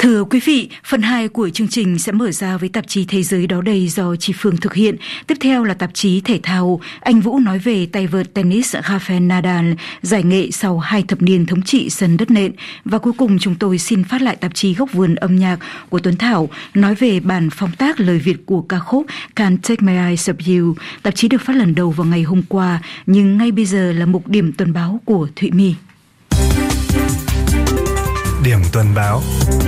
Thưa quý vị, phần 2 của chương trình sẽ mở ra với tạp chí Thế giới đó đây do chị Phương thực hiện. Tiếp theo là tạp chí Thể thao. Anh Vũ nói về tay vợt tennis Rafael Nadal, giải nghệ sau 2 thập niên thống trị sân đất nện. Và cuối cùng chúng tôi xin phát lại tạp chí Góc vườn âm nhạc của Tuấn Thảo, nói về bản phóng tác lời Việt của ca khúc Can't Take My Eyes Off You. Tạp chí được phát lần đầu vào ngày hôm qua, nhưng ngay bây giờ là mục điểm tuần báo của Thụy My. Điểm tuần báo.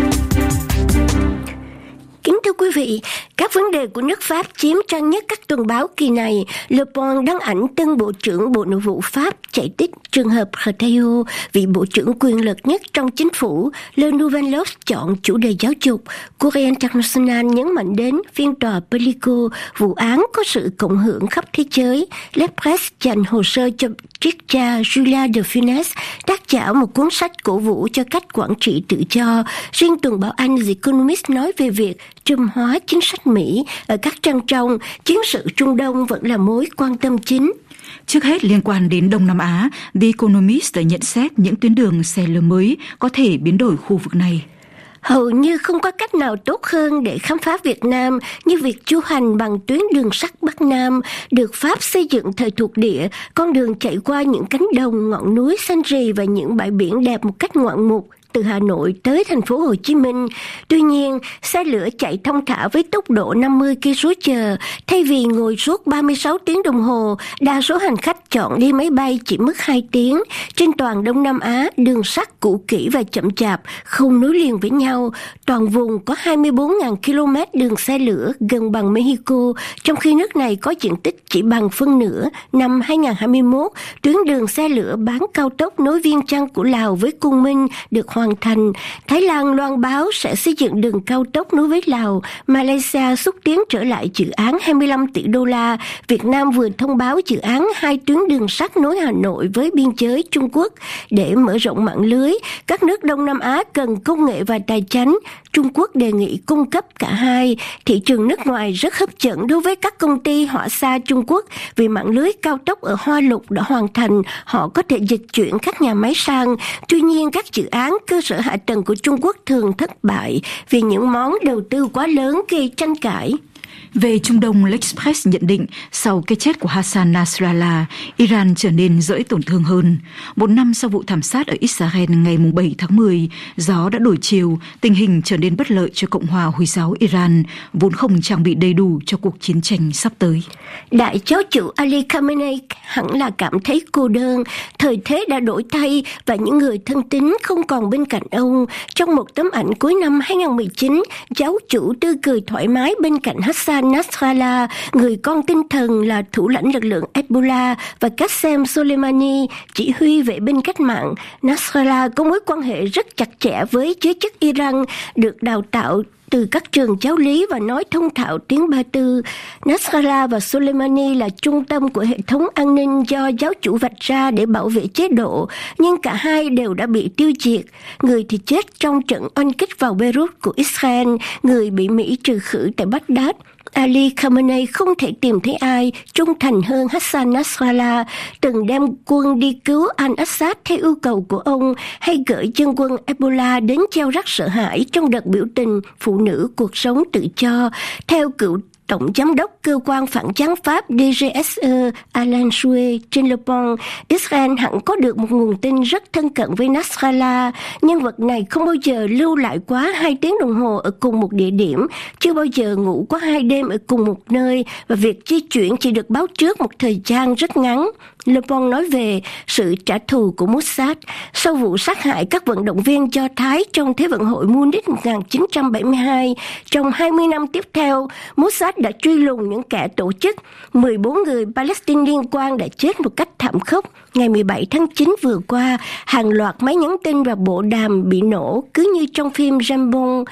Kính thưa quý vị, các vấn đề của nước Pháp chiếm trang nhất các tuần báo kỳ này. Le Monde đăng ảnh tân Bộ trưởng Bộ Nội vụ Pháp chạy tích trường hợp Retailleau, vị bộ trưởng quyền lực nhất trong chính phủ. Le Nouvel Obs chọn chủ đề giáo dục. Courrier International nhấn mạnh đến phiên tòa Pellico, vụ án có sự cộng hưởng khắp thế giới. L'Express dành hồ sơ cho triết gia Julia de Funès, tác giả một cuốn sách cổ vũ cho cách quản trị tự do. Riêng tuần báo Anh The Economist nói về việc trùm hóa chính sách Mỹ ở các trang trong, chiến sự Trung Đông vẫn là mối quan tâm chính. Trước hết, liên quan đến Đông Nam Á, The Economist đã nhận xét những tuyến đường xe lửa mới có thể biến đổi khu vực này. Hầu như không có cách nào tốt hơn để khám phá Việt Nam như việc du hành bằng tuyến đường sắt Bắc Nam, được Pháp xây dựng thời thuộc địa. Con đường chạy qua những cánh đồng, ngọn núi xanh rì và những bãi biển đẹp một cách ngoạn mục, từ Hà Nội tới thành phố Hồ Chí Minh. Tuy nhiên, xe lửa chạy thong thả với tốc độ 50 km/h, thay vì ngồi suốt 36 tiếng đồng hồ, đa số hành khách chọn đi máy bay chỉ mất 2 tiếng. Trên toàn Đông Nam Á, đường sắt cũ kỹ và chậm chạp, không nối liền với nhau. Toàn vùng có 24.000 km đường xe lửa, gần bằng Mexico, trong khi nước này có diện tích chỉ bằng phân nửa. Năm 2021, tuyến đường xe lửa bán cao tốc nối Viêng Chăn của Lào với Cung Minh được hoàn thành. Thái Lan loan báo sẽ xây dựng đường cao tốc nối với Lào. Malaysia xúc tiến trở lại dự án 25 tỷ đô la. Việt Nam vừa thông báo dự án 2 tuyến đường sắt nối Hà Nội với biên giới Trung Quốc. Để mở rộng mạng lưới, các nước Đông Nam Á cần công nghệ và tài chánh. Trung Quốc đề nghị cung cấp cả hai. Thị trường nước ngoài rất hấp dẫn đối với các công ty hỏa xa Trung Quốc vì mạng lưới cao tốc ở Hoa Lục đã hoàn thành. Họ có thể dịch chuyển các nhà máy sang. Tuy nhiên, các dự án cơ sở hạ tầng của Trung Quốc thường thất bại vì những món đầu tư quá lớn gây tranh cãi. Về Trung Đông, L'Express nhận định sau cái chết của Hassan Nasrallah, Iran trở nên dễ tổn thương hơn. Một năm sau vụ thảm sát ở Israel ngày 7 tháng 10, gió đã đổi chiều, tình hình trở nên bất lợi cho Cộng hòa Hồi giáo Iran, vốn không trang bị đầy đủ cho cuộc chiến tranh sắp tới. Đại giáo chủ Ali Khamenei hẳn là cảm thấy cô đơn, thời thế đã đổi thay và những người thân tín không còn bên cạnh ông. Trong một tấm ảnh cuối năm 2019, giáo chủ tươi cười thoải mái bên cạnh Hassan Nasrallah, người con tinh thần là thủ lãnh lực lượng Hezbollah, và Qasem Soleimani, chỉ huy vệ binh cách mạng. Nasrallah có mối quan hệ rất chặt chẽ với giới chức Iran, được đào tạo từ các trường giáo lý và nói thông thạo tiếng Ba Tư. Nasrallah và Soleimani là trung tâm của hệ thống an ninh do giáo chủ vạch ra để bảo vệ chế độ, nhưng cả hai đều đã bị tiêu diệt. Người thì chết trong trận oanh kích vào Beirut của Israel, người bị Mỹ trừ khử tại Baghdad. Ali Khamenei không thể tìm thấy ai trung thành hơn Hassan Nasrallah, từng đem quân đi cứu al-Assad theo yêu cầu của ông, hay gửi dân quân Hezbollah đến gieo rắc sợ hãi trong đợt biểu tình phụ nữ cuộc sống tự do. Theo cựu Tổng Giám đốc Cơ quan Phản gián Pháp DGSE Alain Soué trên Le Monde, Israel hẳn có được một nguồn tin rất thân cận với Nasrallah. Nhân vật này không bao giờ lưu lại quá 2 tiếng đồng hồ ở cùng một địa điểm, chưa bao giờ ngủ quá 2 đêm ở cùng một nơi, và việc di chuyển chỉ được báo trước một thời gian rất ngắn. Le Monde nói về sự trả thù của Mossad. Sau vụ sát hại các vận động viên Do Thái trong Thế vận hội Munich 1972, trong 20 năm tiếp theo, Mossad đã truy lùng những kẻ tổ chức. 14 người Palestine liên quan đã chết một cách thảm khốc. Ngày 17 tháng 9 vừa qua, hàng loạt máy nhắn tin và bộ đàm bị nổ, cứ như trong phim James Bond.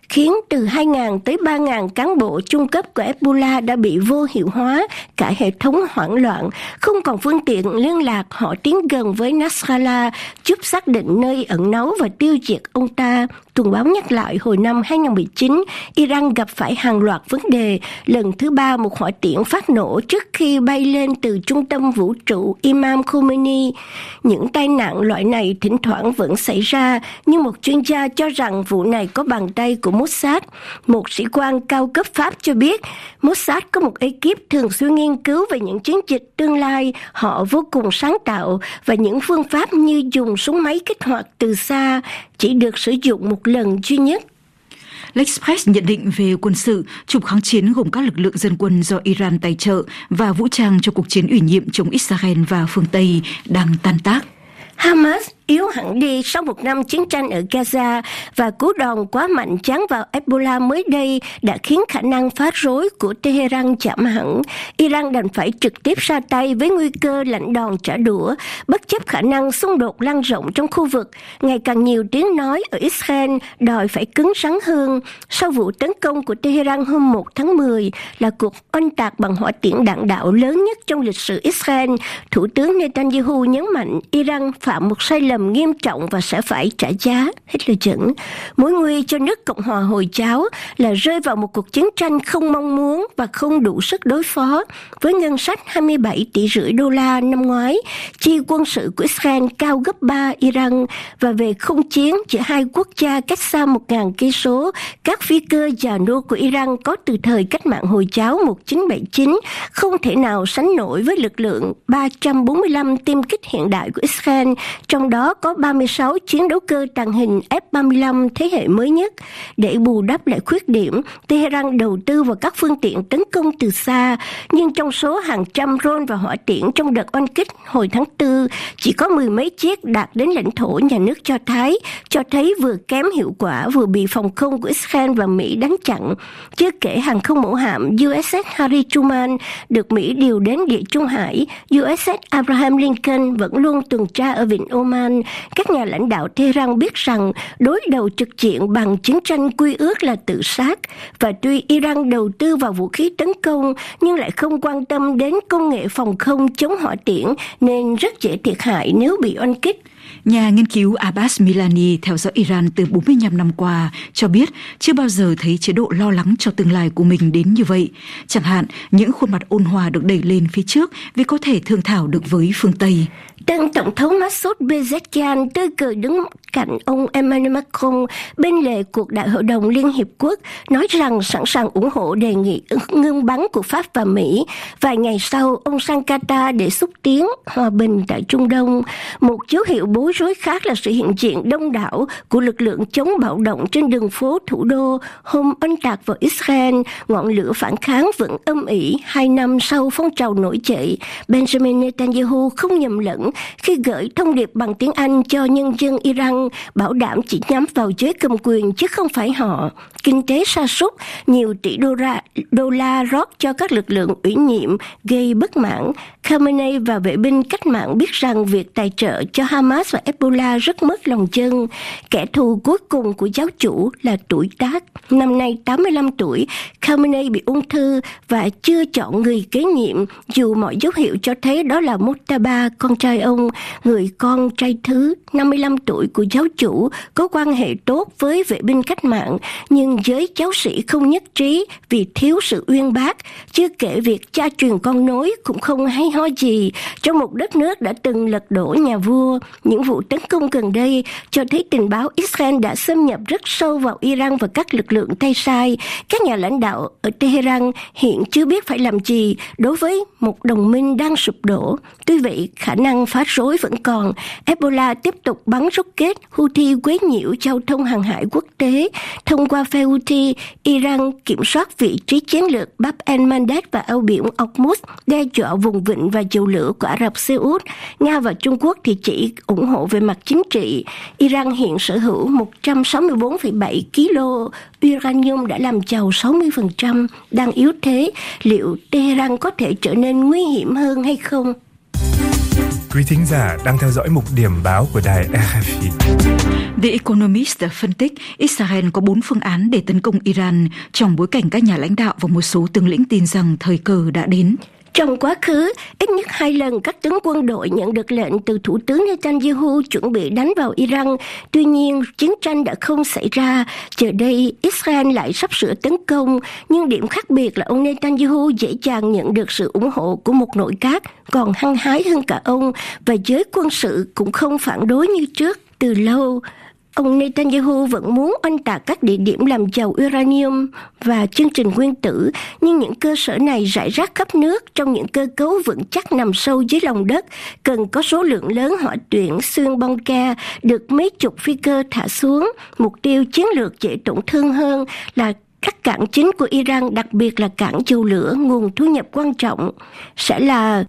khiến từ 2.000 tới 3.000 cán bộ trung cấp của Hezbollah đã bị vô hiệu hóa, cả hệ thống hoảng loạn, không còn phương tiện liên lạc. Họ tiến gần với Nasrallah, giúp xác định nơi ẩn náu và tiêu diệt ông ta. Tuần báo nhắc lại hồi năm 2019, Iran gặp phải hàng loạt vấn đề. Lần thứ 3, một hỏa tiễn phát nổ trước khi bay lên từ trung tâm vũ trụ Imam Khomeini. Những tai nạn loại này thỉnh thoảng vẫn xảy ra, nhưng một chuyên gia cho rằng vụ này có bàn tay của Mossad. Một sĩ quan cao cấp Pháp cho biết, Mossad có một ekip thường xuyên nghiên cứu về những chiến dịch tương lai. Họ vô cùng sáng tạo và những phương pháp như dùng súng máy kích hoạt từ xa chỉ được sử dụng một lần duy nhất. L'Express nhận định về quân sự, trục kháng chiến gồm các lực lượng dân quân do Iran tài trợ và vũ trang cho cuộc chiến ủy nhiệm chống Israel và phương Tây đang tan tác. Hamas yếu hẳn đi sau một năm chiến tranh ở Gaza và cú đòn quá mạnh giáng vào Hezbollah mới đây đã khiến khả năng phá rối của Tehran giảm hẳn. Iran đành phải trực tiếp ra tay với nguy cơ lãnh đòn trả đũa, bất chấp khả năng xung đột lan rộng trong khu vực. Ngày càng nhiều tiếng nói ở Israel đòi phải cứng rắn hơn. Sau vụ tấn công của Tehran hôm 1 tháng 10 là cuộc oanh tạc bằng hỏa tiễn đạn đạo lớn nhất trong lịch sử Israel, Thủ tướng Netanyahu nhấn mạnh Iran phạm một sai lầm nghiêm trọng và sẽ phải trả giá. Hết lời dẫn. Mối nguy cho nước Cộng hòa Hồi giáo là rơi vào một cuộc chiến tranh không mong muốn và không đủ sức đối phó. Với ngân sách 27,5 tỷ đô la năm ngoái, chi quân sự của Israel cao gấp 3 Iran, và về không chiến giữa hai quốc gia cách xa 1.000 cây số, các phi cơ già nua của Iran có từ thời cách mạng Hồi giáo 1979 không thể nào sánh nổi với lực lượng 345 tiêm kích hiện đại của Israel, trong đó có 36 chiến đấu cơ tàng hình F-35 thế hệ mới nhất. Để bù đắp lại khuyết điểm, Tehran đầu tư vào các phương tiện tấn công từ xa, nhưng trong số hàng trăm drone và hỏa tiễn trong đợt oanh kích hồi tháng 4, chỉ có 10 mấy chiếc đạt đến lãnh thổ nhà nước Do Thái, cho thấy vừa kém hiệu quả vừa bị phòng không của Israel và Mỹ đánh chặn. Chưa kể hàng không mẫu hạm USS Harry Truman được Mỹ điều đến Địa Trung Hải, USS Abraham Lincoln vẫn luôn tuần tra ở Vịnh Oman. Các nhà lãnh đạo Tehran biết rằng đối đầu trực diện bằng chiến tranh quy ước là tự sát, và tuy Iran đầu tư vào vũ khí tấn công nhưng lại không quan tâm đến công nghệ phòng không chống hỏa tiễn nên rất dễ thiệt hại nếu bị oanh kích. Nhà nghiên cứu Abbas Milani theo dõi Iran từ 45 năm qua cho biết chưa bao giờ thấy chế độ lo lắng cho tương lai của mình đến như vậy. Chẳng hạn, những khuôn mặt ôn hòa được đẩy lên phía trước vì có thể thương thảo được với phương Tây. Tân Tổng thống Masoud Pezeshkian tươi cười đứng cạnh ông Emmanuel Macron bên lề cuộc đại hội đồng Liên Hiệp Quốc, nói rằng sẵn sàng ủng hộ đề nghị ngưng bắn của Pháp và Mỹ. Vài ngày sau, ông sang Qatar để xúc tiến hòa bình tại Trung Đông. Một dấu hiệu bối rối khác là sự hiện diện đông đảo của lực lượng chống bạo động trên đường phố thủ đô hôm oanh tạc vào Israel. Ngọn lửa phản kháng vẫn âm ỉ 2 năm sau phong trào nổi dậy. Benjamin Netanyahu không nhầm lẫn khi gửi thông điệp bằng tiếng Anh cho nhân dân Iran, bảo đảm chỉ nhắm vào giới cầm quyền chứ không phải họ. Kinh tế sa sút, nhiều tỷ đô la rót cho các lực lượng ủy nhiệm gây bất mãn. Khamenei và vệ binh cách mạng biết rằng việc tài trợ cho Hamas và Hezbollah rất mất lòng dân. Kẻ thù cuối cùng của giáo chủ là tuổi tác. Năm nay 85 tuổi, Khamenei bị ung thư và chưa chọn người kế nhiệm, dù mọi dấu hiệu cho thấy đó là Mojtaba, con trai ông, người con trai thứ 55 tuổi của giáo chủ, có quan hệ tốt với vệ binh cách mạng, nhưng giới giáo sĩ không nhất trí vì thiếu sự uyên bác. Chưa kể việc cha truyền con nối cũng không hay ho gì trong một đất nước đã từng lật đổ nhà vua. Những vụ tấn công gần đây cho thấy tình báo Israel đã xâm nhập rất sâu vào Iran và các lực lượng tay sai. Các nhà lãnh đạo ở Tehran hiện chưa biết phải làm gì đối với một đồng minh đang sụp đổ. Tuy vậy, khả năng phá rối vẫn còn. Hezbollah tiếp tục bắn rocket, Houthi quấy nhiễu giao thông hàng hải quốc tế. Thông qua phe Houthi, Iran kiểm soát vị trí chiến lược Bab el-Mandeb và eo biển Hormuz, đe dọa vùng vịnh và dầu lửa của Ả Rập Xê Út. Nga và Trung Quốc thì chỉ ủng hộ về mặt chính trị. Iran hiện sở hữu 164,7 kg uranium đã làm giàu 60%, đang yếu thế. Liệu Tehran có thể trở nên nguy hiểm hơn hay không? Quý thính giả đang theo dõi mục điểm báo của đài RFI. The Economist phân tích Israel có 4 phương án để tấn công Iran trong bối cảnh các nhà lãnh đạo và một số tướng lĩnh tin rằng thời cơ đã đến. Trong quá khứ, ít nhất 2 lần các tướng quân đội nhận được lệnh từ Thủ tướng Netanyahu chuẩn bị đánh vào Iran. Tuy nhiên, chiến tranh đã không xảy ra. Giờ đây, Israel lại sắp sửa tấn công. Nhưng điểm khác biệt là ông Netanyahu dễ dàng nhận được sự ủng hộ của một nội các còn hăng hái hơn cả ông, và giới quân sự cũng không phản đối như trước. Từ lâu, ông Netanyahu vẫn muốn oanh tạc các địa điểm làm giàu uranium và chương trình nguyên tử, nhưng những cơ sở này rải rác khắp nước trong những cơ cấu vững chắc nằm sâu dưới lòng đất, cần có số lượng lớn hỏa tuyển xuyên bong ke được mấy chục phi cơ thả xuống. Mục tiêu chiến lược dễ tổn thương hơn là các cảng chính của Iran, đặc biệt là cảng dầu lửa, nguồn thu nhập quan trọng, sẽ là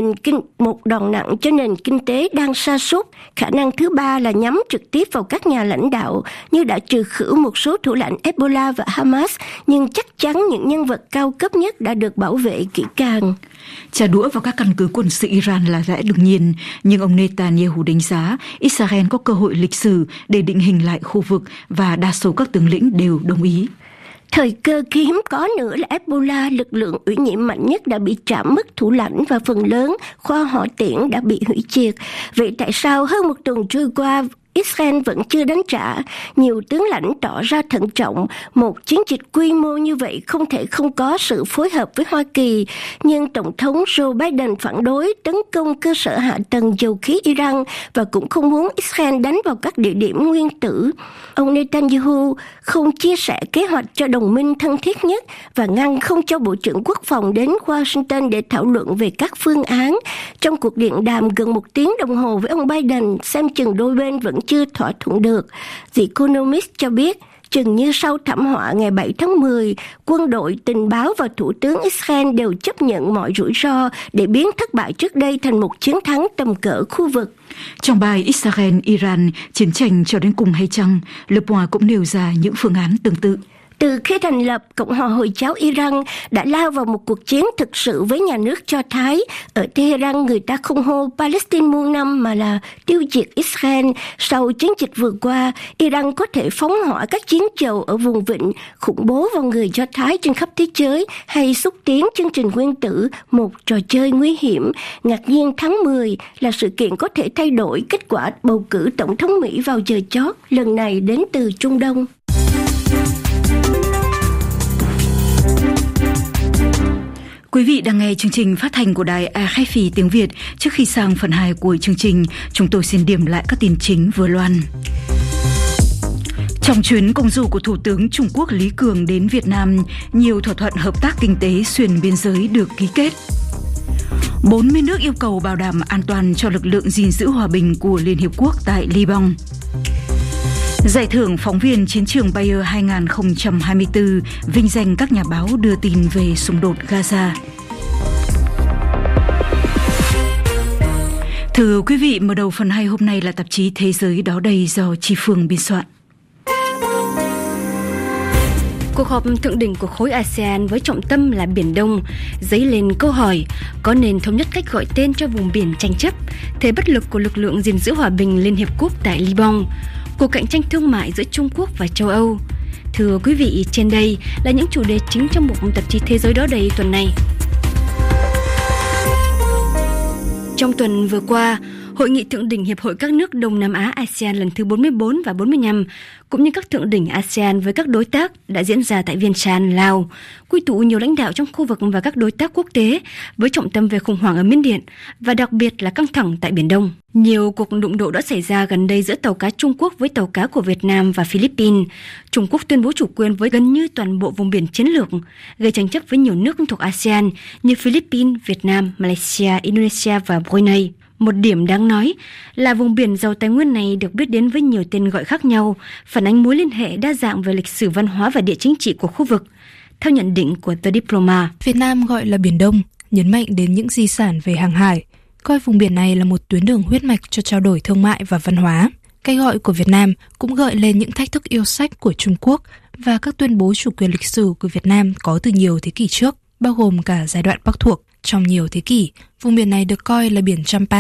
một đòn nặng cho nền kinh tế đang sa sút. Khả năng thứ ba là nhắm trực tiếp vào các nhà lãnh đạo, như đã trừ khử một số thủ lãnh Hezbollah và Hamas, nhưng chắc chắn những nhân vật cao cấp nhất đã được bảo vệ kỹ càng. Trả đũa vào các căn cứ quân sự Iran là lẽ đương nhiên, nhưng ông Netanyahu đánh giá Israel có cơ hội lịch sử để định hình lại khu vực, và đa số các tướng lĩnh đều đồng ý. Thời cơ hiếm có nữa là Hezbollah, lực lượng ủy nhiệm mạnh nhất, đã bị trảm mất thủ lãnh và phần lớn kho hỏa tiễn đã bị hủy diệt. Vậy tại sao hơn một tuần trôi qua Israel vẫn chưa đánh trả? Nhiều tướng lãnh tỏ ra thận trọng. Một chiến dịch quy mô như vậy không thể không có sự phối hợp với Hoa Kỳ. Nhưng Tổng thống Joe Biden phản đối tấn công cơ sở hạ tầng dầu khí Iran và cũng không muốn Israel đánh vào các địa điểm nguyên tử. Ông Netanyahu không chia sẻ kế hoạch cho đồng minh thân thiết nhất và ngăn không cho Bộ trưởng Quốc phòng đến Washington để thảo luận về các phương án. Trong cuộc điện đàm gần 1 tiếng đồng hồ với ông Biden, xem chừng đôi bên vẫn chưa thỏa thuận được. The Economist cho biết, chừng như sau thảm họa ngày 7 tháng 10, quân đội, tình báo và thủ tướng Israel đều chấp nhận mọi rủi ro để biến thất bại trước đây thành một chiến thắng tầm cỡ khu vực. Trong bài Israel-Iran, chiến tranh cho đến cùng hay chăng, Le Point cũng nêu ra những phương án tương tự. Từ khi thành lập, Cộng hòa Hồi giáo Iran đã lao vào một cuộc chiến thực sự với nhà nước Do Thái. Ở Tehran, người ta không hô Palestine muôn năm mà là tiêu diệt Israel. Sau chiến dịch vừa qua, Iran có thể phóng hỏa các chiến dầu ở vùng vịnh, khủng bố vào người Do Thái trên khắp thế giới, hay xúc tiến chương trình nguyên tử, một trò chơi nguy hiểm. Ngạc nhiên tháng 10 là sự kiện có thể thay đổi kết quả bầu cử tổng thống Mỹ vào giờ chót, lần này đến từ Trung Đông. Quý vị đang nghe chương trình phát thanh của đài RFI tiếng Việt. Trước khi sang phần 2 của chương trình, chúng tôi xin điểm lại các tin chính vừa loan. Trong chuyến công du của Thủ tướng Trung Quốc Lý Cường đến Việt Nam, nhiều thỏa thuận hợp tác kinh tế xuyên biên giới được ký kết. 40 nước yêu cầu bảo đảm an toàn cho lực lượng gìn giữ hòa bình của Liên Hiệp Quốc tại Liban. Giải thưởng phóng viên chiến trường Bayer 2024 vinh danh các nhà báo đưa tin về xung đột Gaza. Thưa quý vị, mở đầu phần 2 hôm nay là tạp chí Thế giới đó đây do Chi Phương biên soạn. Cuộc họp thượng đỉnh của khối ASEAN với trọng tâm là Biển Đông dấy lên câu hỏi có nên thống nhất cách gọi tên cho vùng biển tranh chấp, thế bất lực của lực lượng gìn giữ hòa bình Liên Hiệp Quốc tại Liban, cuộc cạnh tranh thương mại giữa Trung Quốc và châu Âu. Thưa quý vị, trên đây là những chủ đề chính trong mục tạp chí Thế giới đó đây tuần này. Trong tuần vừa qua, Hội nghị thượng đỉnh Hiệp hội các nước Đông Nam Á ASEAN lần thứ 44 và 45, cũng như các thượng đỉnh ASEAN với các đối tác đã diễn ra tại Viêng Chăn, Lào, quy tụ nhiều lãnh đạo trong khu vực và các đối tác quốc tế với trọng tâm về khủng hoảng ở Miến Điện và đặc biệt là căng thẳng tại Biển Đông. Nhiều cuộc đụng độ đã xảy ra gần đây giữa tàu cá Trung Quốc với tàu cá của Việt Nam và Philippines. Trung Quốc tuyên bố chủ quyền với gần như toàn bộ vùng biển chiến lược, gây tranh chấp với nhiều nước thuộc ASEAN như Philippines, Việt Nam, Malaysia, Indonesia và Brunei. Một điểm đáng nói là vùng biển giàu tài nguyên này được biết đến với nhiều tên gọi khác nhau, phản ánh mối liên hệ đa dạng về lịch sử văn hóa và địa chính trị của khu vực. Theo nhận định của The Diplomat, Việt Nam gọi là Biển Đông, nhấn mạnh đến những di sản về hàng hải, coi vùng biển này là một tuyến đường huyết mạch cho trao đổi thương mại và văn hóa. Cái gọi của Việt Nam cũng gợi lên những thách thức yêu sách của Trung Quốc và các tuyên bố chủ quyền lịch sử của Việt Nam có từ nhiều thế kỷ trước, bao gồm cả giai đoạn Bắc thuộc. Trong nhiều thế kỷ, vùng biển này được coi là biển Champa,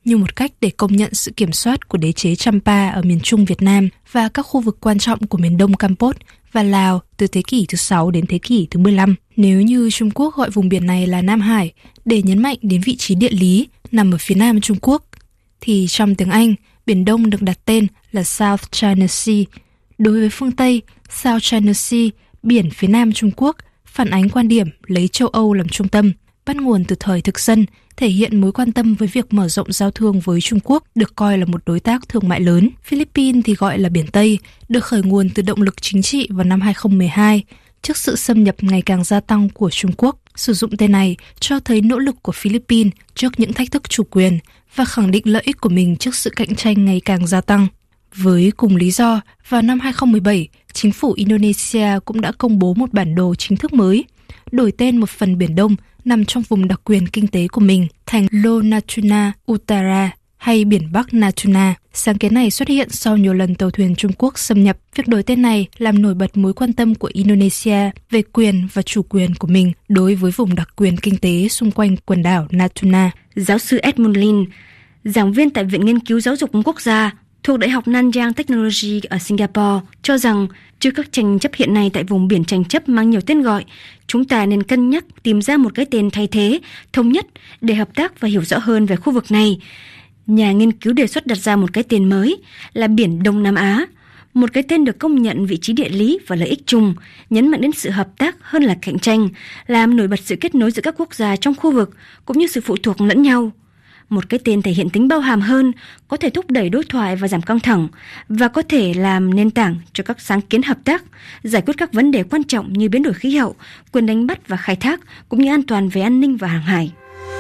như một cách để công nhận sự kiểm soát của đế chế Champa ở miền Trung Việt Nam và các khu vực quan trọng của miền Đông Campuchia và Lào từ thế kỷ thứ 6 đến thế kỷ thứ 15. Nếu như Trung Quốc gọi vùng biển này là Nam Hải để nhấn mạnh đến vị trí địa lý nằm ở phía nam Trung Quốc, thì trong tiếng Anh, Biển Đông được đặt tên là South China Sea. Đối với phương Tây, South China Sea, biển phía nam Trung Quốc, phản ánh quan điểm lấy châu Âu làm trung tâm, bắt nguồn từ thời thực dân, thể hiện mối quan tâm với việc mở rộng giao thương với Trung Quốc, được coi là một đối tác thương mại lớn. Philippines thì gọi là Biển Tây, được khởi nguồn từ động lực chính trị vào năm 2012, trước sự xâm nhập ngày càng gia tăng của Trung Quốc. Sử dụng tên này cho thấy nỗ lực của Philippines trước những thách thức chủ quyền và khẳng định lợi ích của mình trước sự cạnh tranh ngày càng gia tăng. Với cùng lý do, vào năm 2017, chính phủ Indonesia cũng đã công bố một bản đồ chính thức mới, đổi tên một phần Biển Đông nằm trong vùng đặc quyền kinh tế của mình thành Lo Natuna Utara hay Biển Bắc Natuna. Sáng kiến này xuất hiện sau nhiều lần tàu thuyền Trung Quốc xâm nhập. Việc đổi tên này làm nổi bật mối quan tâm của Indonesia về quyền và chủ quyền của mình đối với vùng đặc quyền kinh tế xung quanh quần đảo Natuna. Giáo sư Edmund Lin, giảng viên tại Viện Nghiên cứu Giáo dục Quốc gia thuộc Đại học Nanyang Technology ở Singapore, cho rằng trước các tranh chấp hiện nay tại vùng biển tranh chấp mang nhiều tên gọi, chúng ta nên cân nhắc tìm ra một cái tên thay thế, thống nhất để hợp tác và hiểu rõ hơn về khu vực này. Nhà nghiên cứu đề xuất đặt ra một cái tên mới là Biển Đông Nam Á, một cái tên được công nhận vị trí địa lý và lợi ích chung, nhấn mạnh đến sự hợp tác hơn là cạnh tranh, làm nổi bật sự kết nối giữa các quốc gia trong khu vực cũng như sự phụ thuộc lẫn nhau. Một cái tên thể hiện tính bao hàm hơn, có thể thúc đẩy đối thoại và giảm căng thẳng, và có thể làm nền tảng cho các sáng kiến hợp tác, giải quyết các vấn đề quan trọng như biến đổi khí hậu, quyền đánh bắt và khai thác, cũng như an toàn về an ninh và hàng hải.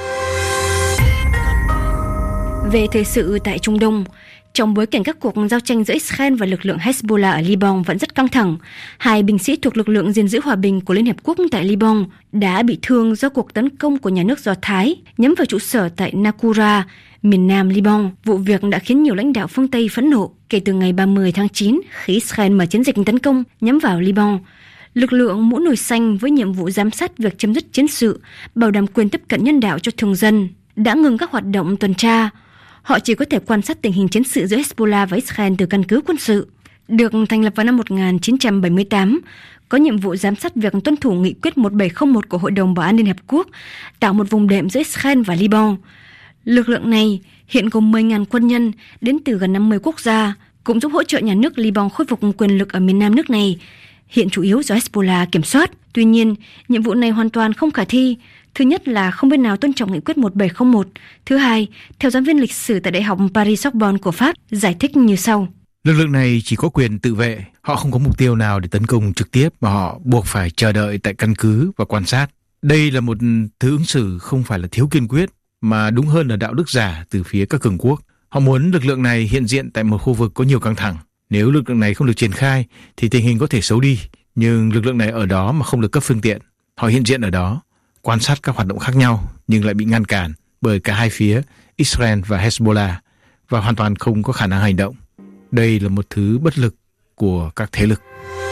Về thời sự tại Trung Đông, trong bối cảnh các cuộc giao tranh giữa Israel và lực lượng Hezbollah ở Liban vẫn rất căng thẳng, 2 binh sĩ thuộc lực lượng gìn giữ hòa bình của Liên Hợp Quốc tại Liban đã bị thương do cuộc tấn công của nhà nước Do Thái nhắm vào trụ sở tại Naqoura, miền nam Liban. Vụ việc đã khiến nhiều lãnh đạo phương Tây phẫn nộ kể từ ngày 30 tháng 9 khi Israel mở chiến dịch tấn công nhắm vào Liban. Lực lượng mũ nồi xanh với nhiệm vụ giám sát việc chấm dứt chiến sự, bảo đảm quyền tiếp cận nhân đạo cho thường dân, đã ngừng các hoạt động tuần tra. Họ chỉ có thể quan sát tình hình chiến sự giữa Hezbollah và Israel từ căn cứ quân sự. Được thành lập vào năm 1978, có nhiệm vụ giám sát việc tuân thủ nghị quyết 1701 của Hội đồng Bảo an Liên Hợp Quốc, tạo một vùng đệm giữa Israel và Liban. Lực lượng này hiện gồm 10.000 quân nhân đến từ gần 50 quốc gia, cũng giúp hỗ trợ nhà nước Liban khôi phục quyền lực ở miền nam nước này, hiện chủ yếu do Hezbollah kiểm soát. Tuy nhiên, nhiệm vụ này hoàn toàn không khả thi. Thứ nhất là không bên nào tôn trọng nghị quyết 1701. Thứ hai, theo giảng viên lịch sử tại Đại học Paris-Sorbonne của Pháp, giải thích như sau. Lực lượng này chỉ có quyền tự vệ. Họ không có mục tiêu nào để tấn công trực tiếp mà họ buộc phải chờ đợi tại căn cứ và quan sát. Đây là một thứ ứng xử không phải là thiếu kiên quyết, mà đúng hơn là đạo đức giả từ phía các cường quốc. Họ muốn lực lượng này hiện diện tại một khu vực có nhiều căng thẳng. Nếu lực lượng này không được triển khai thì tình hình có thể xấu đi. Nhưng lực lượng này ở đó mà không được cấp phương tiện. Họ hiện diện ở đó, quan sát các hoạt động khác nhau nhưng lại bị ngăn cản bởi cả hai phía Israel và Hezbollah và hoàn toàn không có khả năng hành động. Đây là một thứ bất lực của các thế lực.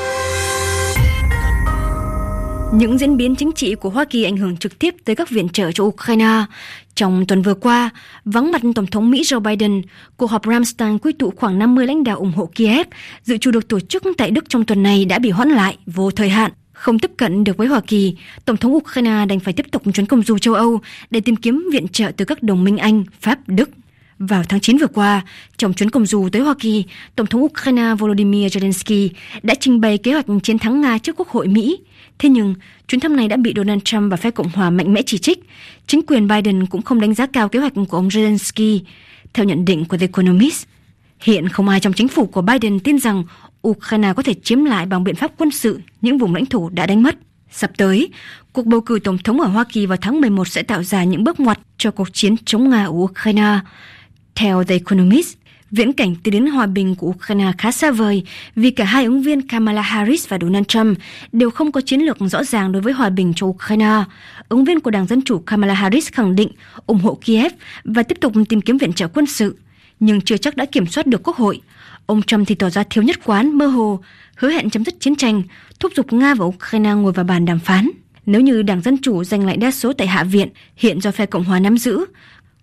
Những diễn biến chính trị của Hoa Kỳ ảnh hưởng trực tiếp tới các viện trợ cho Ukraine. Trong tuần vừa qua, vắng mặt Tổng thống Mỹ Joe Biden, cuộc họp Ramstein quy tụ khoảng 50 lãnh đạo ủng hộ Kiev, dự trù được tổ chức tại Đức trong tuần này đã bị hoãn lại vô thời hạn. Không tiếp cận được với Hoa Kỳ, Tổng thống Ukraine đành phải tiếp tục chuyến công du châu Âu để tìm kiếm viện trợ từ các đồng minh Anh, Pháp, Đức. Vào tháng 9 vừa qua, trong chuyến công du tới Hoa Kỳ, Tổng thống Ukraine Volodymyr Zelensky đã trình bày kế hoạch chiến thắng Nga trước Quốc hội Mỹ. Thế nhưng, chuyến thăm này đã bị Donald Trump và phe Cộng hòa mạnh mẽ chỉ trích. Chính quyền Biden cũng không đánh giá cao kế hoạch của ông Zelensky. Theo nhận định của The Economist, hiện không ai trong chính phủ của Biden tin rằng Ukraine có thể chiếm lại bằng biện pháp quân sự những vùng lãnh thổ đã đánh mất. Sắp tới, cuộc bầu cử tổng thống ở Hoa Kỳ vào tháng 11 sẽ tạo ra những bước ngoặt cho cuộc chiến chống Nga ở Ukraine. Theo The Economist, viễn cảnh tiến đến hòa bình của Ukraine khá xa vời vì cả hai ứng viên Kamala Harris và Donald Trump đều không có chiến lược rõ ràng đối với hòa bình cho Ukraine. Ứng viên của Đảng Dân Chủ Kamala Harris khẳng định ủng hộ Kiev và tiếp tục tìm kiếm viện trợ quân sự, nhưng chưa chắc đã kiểm soát được Quốc hội. Ông Trump thì tỏ ra thiếu nhất quán, mơ hồ, hứa hẹn chấm dứt chiến tranh, thúc giục Nga và Ukraine ngồi vào bàn đàm phán. Nếu như Đảng Dân Chủ giành lại đa số tại Hạ viện, hiện do phe Cộng hòa nắm giữ,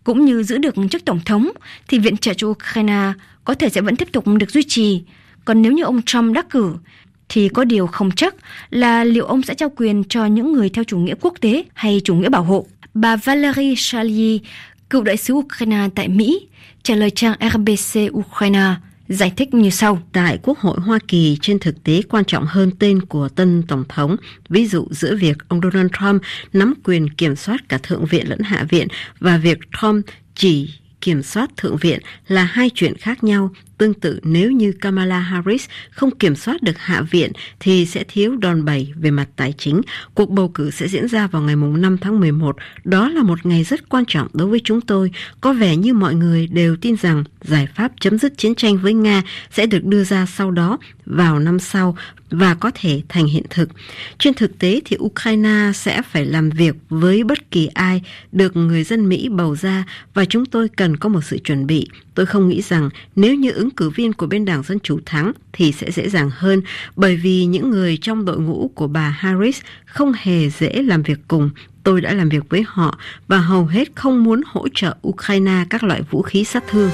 cũng như giữ được chức tổng thống, thì viện trợ cho Ukraine có thể sẽ vẫn tiếp tục được duy trì. Còn nếu như ông Trump đắc cử, thì có điều không chắc là liệu ông sẽ trao quyền cho những người theo chủ nghĩa quốc tế hay chủ nghĩa bảo hộ. Bà Valerie Charlier, cựu đại sứ Ukraine tại Mỹ, trả lời trang RBC Ukraine, giải thích như sau. Tại Quốc hội Hoa Kỳ, trên thực tế quan trọng hơn tên của tân Tổng thống. Ví dụ giữa việc ông Donald Trump nắm quyền kiểm soát cả Thượng viện lẫn Hạ viện và việc Trump chỉ kiểm soát Thượng viện là hai chuyện khác nhau. Tương tự, nếu như Kamala Harris không kiểm soát được Hạ viện thì sẽ thiếu đòn bẩy về mặt tài chính. Cuộc bầu cử sẽ diễn ra vào ngày 5 tháng 11. Đó là một ngày rất quan trọng đối với chúng tôi. Có vẻ như mọi người đều tin rằng giải pháp chấm dứt chiến tranh với Nga sẽ được đưa ra sau đó, vào năm sau, và có thể thành hiện thực. Trên thực tế thì Ukraine sẽ phải làm việc với bất kỳ ai được người dân Mỹ bầu ra, và chúng tôi cần có một sự chuẩn bị. Tôi không nghĩ rằng nếu như ứng cử viên của bên Đảng Dân Chủ thắng thì sẽ dễ dàng hơn, bởi vì những người trong đội ngũ của bà Harris không hề dễ làm việc cùng. Tôi đã làm việc với họ và hầu hết không muốn hỗ trợ Ukraine các loại vũ khí sát thương.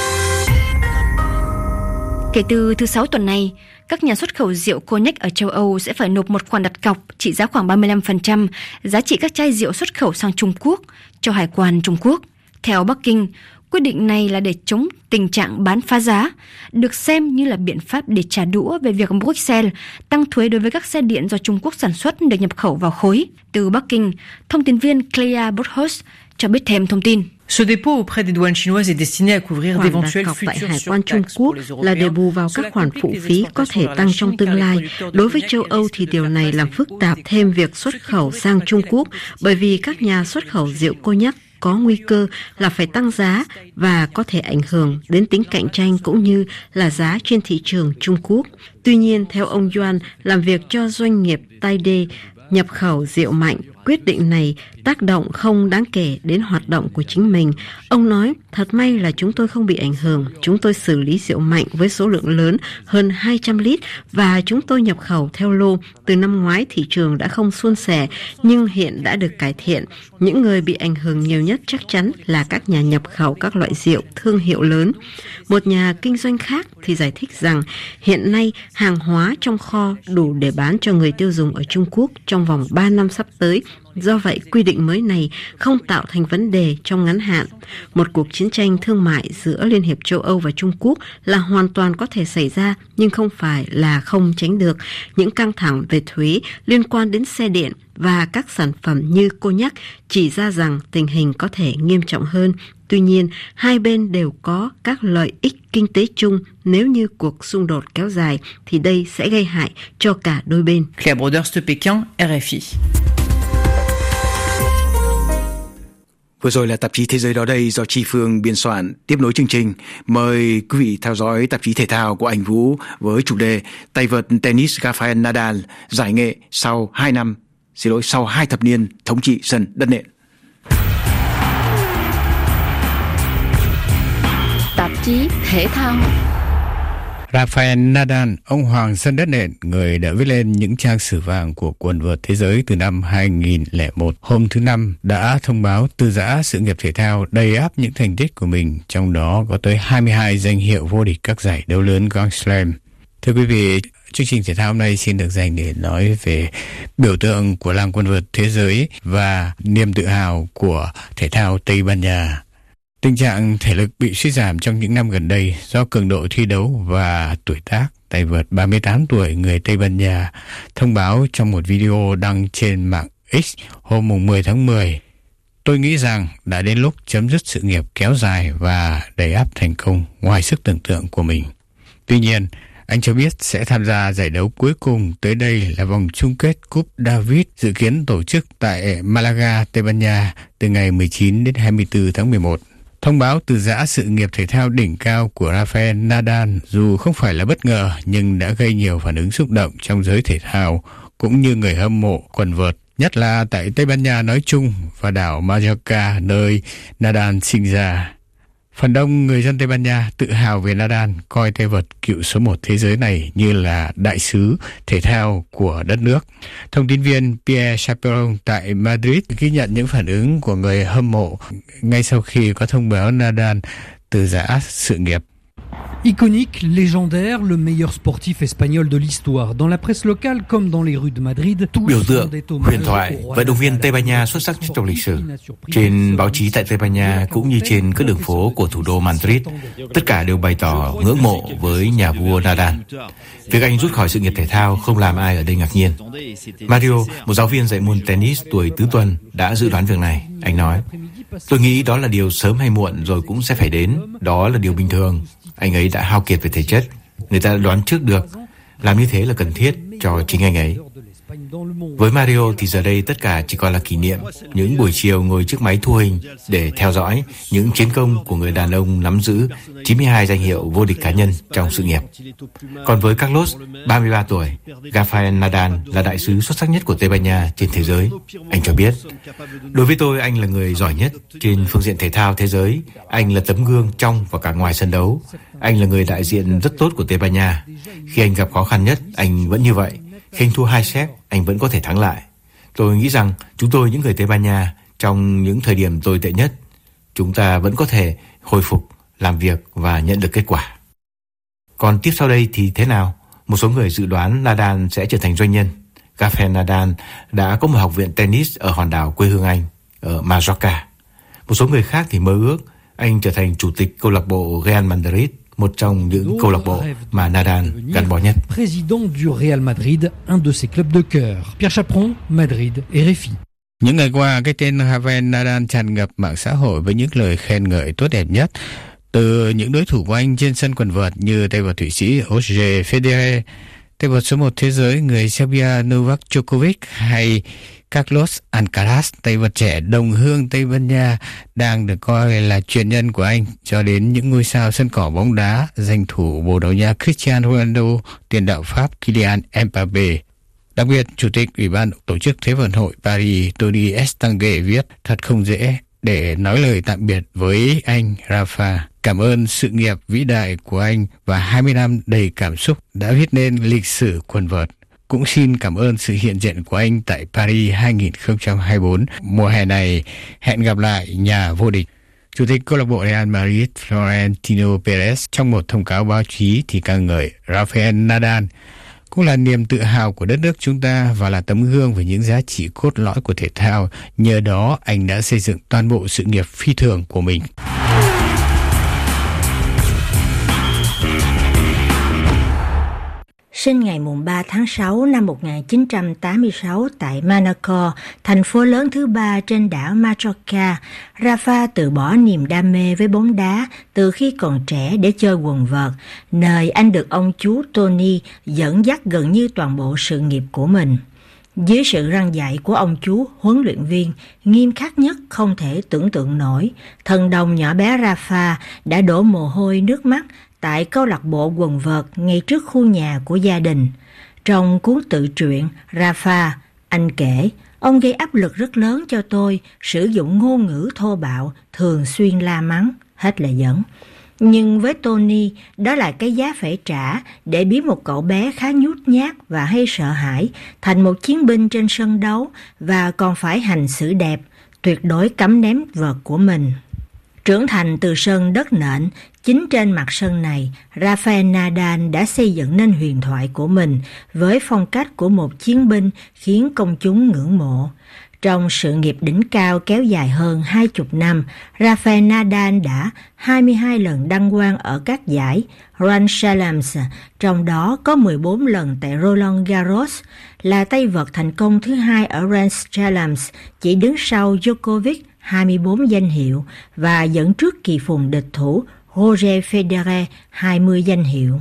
Kể từ thứ Sáu tuần này, các nhà xuất khẩu rượu cognac ở châu Âu sẽ phải nộp một khoản đặt cọc trị giá khoảng 35% giá trị các chai rượu xuất khẩu sang Trung Quốc cho Hải quan Trung Quốc. Theo Bắc Kinh, quyết định này là để chống tình trạng bán phá giá, được xem như là biện pháp để trả đũa về việc Bruxelles tăng thuế đối với các xe điện do Trung Quốc sản xuất được nhập khẩu vào khối. Từ Bắc Kinh, thông tin viên Clea Bothos cho biết thêm thông tin. Ce dépôt auprès des douanes chinoises est destiné à couvrir d'éventuelles futures surtaxes tại Hải quan Trung Quốc là để bù vào các khoản phụ phí có thể tăng trong tương lai. Đối với châu Âu thì điều này làm phức tạp thêm việc xuất khẩu sang Trung Quốc, bởi vì các nhà xuất khẩu rượu cognac có nguy cơ là phải tăng giá và có thể ảnh hưởng đến tính cạnh tranh cũng như là giá trên thị trường Trung Quốc. Tuy nhiên, theo ông Yuan, làm việc cho doanh nghiệp Taide nhập khẩu rượu mạnh, quyết định này tác động không đáng kể đến hoạt động của chính mình. Ông nói, thật may là chúng tôi không bị ảnh hưởng. Chúng tôi xử lý rượu mạnh với số lượng lớn, hơn 200 lít, và chúng tôi nhập khẩu theo lô. Từ năm ngoái, thị trường đã không suôn sẻ, nhưng hiện đã được cải thiện. Những người bị ảnh hưởng nhiều nhất chắc chắn là các nhà nhập khẩu các loại rượu thương hiệu lớn. Một nhà kinh doanh khác thì giải thích rằng, hiện nay hàng hóa trong kho đủ để bán cho người tiêu dùng ở Trung Quốc trong vòng 3 năm sắp tới. Do vậy, quy định mới này không tạo thành vấn đề trong ngắn hạn. Một cuộc chiến tranh thương mại giữa Liên hiệp châu Âu và Trung Quốc là hoàn toàn có thể xảy ra, nhưng không phải là không tránh được. Những căng thẳng về thuế liên quan đến xe điện và các sản phẩm như cognac chỉ ra rằng tình hình có thể nghiêm trọng hơn. Tuy nhiên, hai bên đều có các lợi ích kinh tế chung. Nếu như cuộc xung đột kéo dài thì đây sẽ gây hại cho cả đôi bên. Claire Broders de Pékin, RFI. Vừa rồi là tạp chí Thế giới đó đây do Chi Phương biên soạn. Tiếp nối chương trình, mời quý vị theo dõi tạp chí thể thao của Anh Vũ với chủ đề tay vợt tennis Rafael Nadal giải nghệ sau 2 thập niên thống trị sân đất nện. Tạp chí thể thao. Rafael Nadal, ông hoàng sân đất nện, người đã viết lên những trang sử vàng của quần vợt thế giới từ năm 2001, hôm thứ Năm đã thông báo từ giã sự nghiệp thể thao đầy ắp những thành tích của mình, trong đó có tới 22 danh hiệu vô địch các giải đấu lớn Grand Slam. Thưa quý vị, chương trình thể thao hôm nay xin được dành để nói về biểu tượng của làng quần vợt thế giới và niềm tự hào của thể thao Tây Ban Nha. Tình trạng thể lực bị suy giảm trong những năm gần đây do cường độ thi đấu và tuổi tác, tay vợt 38 tuổi người Tây Ban Nha thông báo trong một video đăng trên mạng X hôm 10 tháng 10. Tôi nghĩ rằng đã đến lúc chấm dứt sự nghiệp kéo dài và đầy ắp thành công ngoài sức tưởng tượng của mình. Tuy nhiên, anh cho biết sẽ tham gia giải đấu cuối cùng tới đây là vòng chung kết Cúp Davis dự kiến tổ chức tại Malaga, Tây Ban Nha từ ngày 19 đến 24 tháng 11. Thông báo từ giã sự nghiệp thể thao đỉnh cao của Rafael Nadal dù không phải là bất ngờ nhưng đã gây nhiều phản ứng xúc động trong giới thể thao cũng như người hâm mộ quần vợt, nhất là tại Tây Ban Nha nói chung và đảo Mallorca nơi Nadal sinh ra. Phần đông người dân Tây Ban Nha tự hào về Nadal, coi tay vợt cựu số 1 thế giới này như là đại sứ thể thao của đất nước. Thông tin viên Pierre Chaperon tại Madrid ghi nhận những phản ứng của người hâm mộ ngay sau khi có thông báo Nadal từ giã sự nghiệp. Iconique, légendaire, le meilleur sportif espagnol de l'histoire. Dans la presse locale comme dans les rues de Madrid, biểu tượng, huyền thoại, vận động viên Tây Ban Nha xuất sắc nhất trong lịch sử. Trên báo chí tại Tây Ban Nha cũng như trên các đường phố của thủ đô Madrid, tất cả đều bày tỏ ngưỡng mộ với nhà vua Nadal. Việc anh rút khỏi sự nghiệp thể thao không làm ai ở đây ngạc nhiên. Mario, một giáo viên dạy môn tennis tuổi tứ tuần, đã dự đoán việc này. Anh nói, tôi nghĩ đó là điều sớm hay muộn rồi cũng sẽ phải đến. Đó là điều bình thường. Anh ấy đã hao kiệt về thể chất. Người ta đã đoán trước được. Làm như thế là cần thiết cho chính anh ấy. Với Mario thì giờ đây tất cả chỉ còn là kỷ niệm. Những buổi chiều ngồi trước máy thu hình để theo dõi những chiến công của người đàn ông nắm giữ 92 danh hiệu vô địch cá nhân trong sự nghiệp. Còn với Carlos, 33 tuổi, Rafael Nadal là đại sứ xuất sắc nhất của Tây Ban Nha trên thế giới. Anh cho biết, đối với tôi anh là người giỏi nhất trên phương diện thể thao thế giới. Anh là tấm gương trong và cả ngoài sân đấu. Anh là người đại diện rất tốt của Tây Ban Nha. Khi anh gặp khó khăn nhất, anh vẫn như vậy. Khi anh thua 2 set, anh vẫn có thể thắng lại. Tôi nghĩ rằng chúng tôi, những người Tây Ban Nha, trong những thời điểm tồi tệ nhất, chúng ta vẫn có thể hồi phục, làm việc và nhận được kết quả. Còn tiếp sau đây thì thế nào? Một số người dự đoán Nadal sẽ trở thành doanh nhân. Rafael Nadal đã có một học viện tennis ở hòn đảo quê hương anh, ở Mallorca. Một số người khác thì mơ ước anh trở thành chủ tịch câu lạc bộ Real Madrid, một trong những câu lạc bộ mà Nadal gắn bó nhất. Président du Real Madrid, un de ses clubs de cœur. Pierre Chaperon, Madrid, RFI. Những ngày qua, cái tên Rafael Nadal tràn ngập mạng xã hội với những lời khen ngợi tốt đẹp nhất từ những đối thủ của anh trên sân quần vợt như tay vợt Thụy Sĩ Roger Federer, tay vợt số 1 thế giới người Serbia Novak Djokovic hay Carlos Alcaraz, tay vợt trẻ đồng hương Tây Ban Nha đang được coi là truyền nhân của anh, cho đến những ngôi sao sân cỏ bóng đá, danh thủ Bồ Đào Nha Cristiano Ronaldo, tiền đạo Pháp Kylian Mbappé. Đặc biệt, Chủ tịch Ủy ban tổ chức Thế vận hội Paris Tony Estanguet viết thật không dễ để nói lời tạm biệt với anh Rafa. Cảm ơn sự nghiệp vĩ đại của anh và 20 năm đầy cảm xúc đã viết nên lịch sử quần vợt. Cũng xin cảm ơn sự hiện diện của anh tại Paris 2024. Mùa hè này, hẹn gặp lại nhà vô địch. Chủ tịch câu lạc bộ Real Madrid Florentino Perez trong một thông cáo báo chí thì ca ngợi Rafael Nadal cũng là niềm tự hào của đất nước chúng ta và là tấm gương về những giá trị cốt lõi của thể thao. Nhờ đó, anh đã xây dựng toàn bộ sự nghiệp phi thường của mình. Sinh ngày 3 tháng 6 năm 1986 tại Manacor, thành phố lớn thứ 3 trên đảo Mallorca, Rafa từ bỏ niềm đam mê với bóng đá từ khi còn trẻ để chơi quần vợt, nơi anh được ông chú Tony dẫn dắt gần như toàn bộ sự nghiệp của mình. Dưới sự răn dạy của ông chú huấn luyện viên nghiêm khắc nhất không thể tưởng tượng nổi, thần đồng nhỏ bé Rafa đã đổ mồ hôi nước mắt tại câu lạc bộ quần vợt ngay trước khu nhà của gia đình. Trong cuốn tự truyện Rafa, anh kể, ông gây áp lực rất lớn cho tôi, sử dụng ngôn ngữ thô bạo, thường xuyên la mắng, hết lời dẫn. Nhưng với Tony, đó là cái giá phải trả để biến một cậu bé khá nhút nhát và hay sợ hãi thành một chiến binh trên sân đấu và còn phải hành xử đẹp, tuyệt đối cấm ném vợt của mình. Trưởng thành từ sân đất nện, chính trên mặt sân này, Rafael Nadal đã xây dựng nên huyền thoại của mình với phong cách của một chiến binh khiến công chúng ngưỡng mộ. Trong sự nghiệp đỉnh cao kéo dài hơn 20 năm, Rafael Nadal đã 22 lần đăng quang ở các giải Grand Slams, trong đó có 14 lần tại Roland Garros, là tay vợt thành công thứ 2 ở Grand Slams, chỉ đứng sau Djokovic 24 danh hiệu và dẫn trước kỳ phùng địch thủ Roger Federer 20 danh hiệu.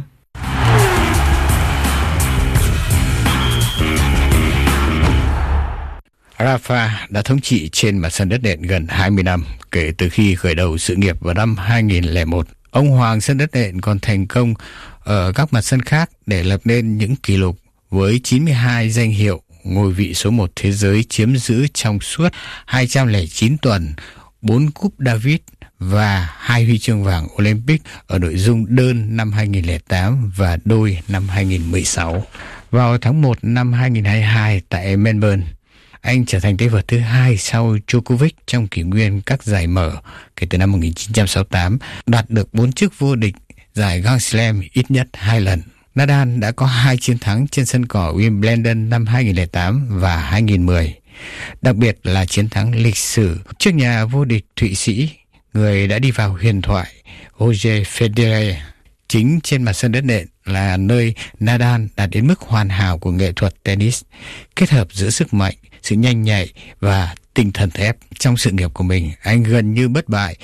Rafa đã thống trị trên mặt sân đất nện gần 20 năm kể từ khi khởi đầu sự nghiệp vào năm 2001. Ông hoàng sân đất nện còn thành công ở các mặt sân khác để lập nên những kỷ lục với 92 danh hiệu, ngôi vị số 1 thế giới chiếm giữ trong suốt 209 tuần, 4 cúp Davis và 2 huy chương vàng Olympic ở nội dung đơn năm 2008 và đôi năm 2016. Vào tháng 1 năm 2022 tại Melbourne, anh trở thành tay vợt thứ 2 sau Djokovic trong kỷ nguyên các giải mở kể từ năm 1968, đạt được 4 chức vô địch giải Grand Slam ít nhất 2 lần. Nadal đã có 2 chiến thắng trên sân cỏ Wimbledon năm 2008 và 2010. Đặc biệt là chiến thắng lịch sử trước nhà vô địch Thụy Sĩ, người đã đi vào huyền thoại Roger Federer. Chính trên mặt sân đất nện là nơi Nadal đạt đến mức hoàn hảo của nghệ thuật tennis, kết hợp giữa sức mạnh, sự nhanh nhạy và tinh thần thép. Trong sự nghiệp của mình, anh gần như bất bại,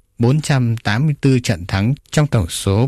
484 trận thắng trong tổng số